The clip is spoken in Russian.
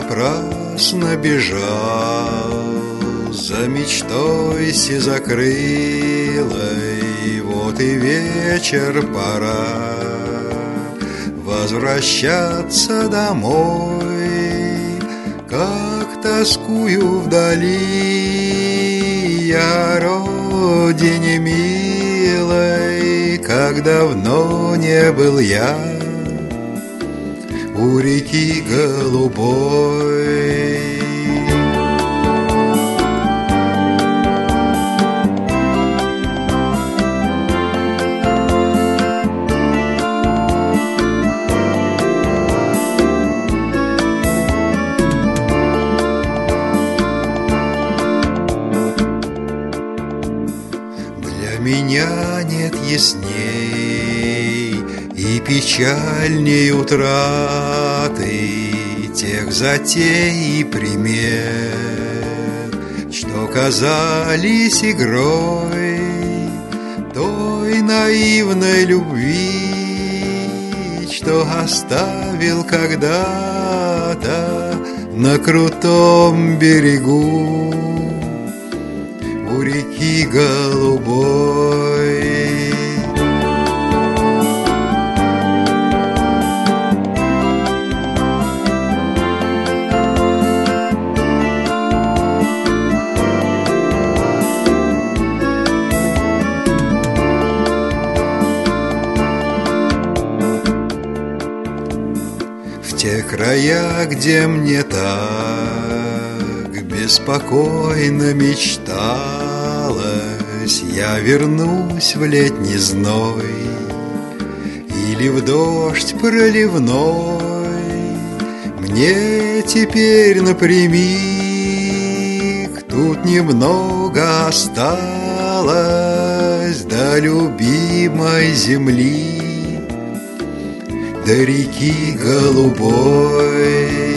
напрасно бежал за мечтой сизокрылой. Вот и вечер, пора возвращаться домой. Как тоскую вдали я о родине милой, как давно не был я у реки голубой. Для меня нет ясней и печальней утраты тех затей и примет, что казались игрой той наивной любви, что оставил когда-то на крутом берегу у реки голубой. В те края, где мне так беспокойно мечталось, я вернусь в летний зной или в дождь проливной. Мне теперь напрямик тут немного осталось до любимой земли, до реки голубой.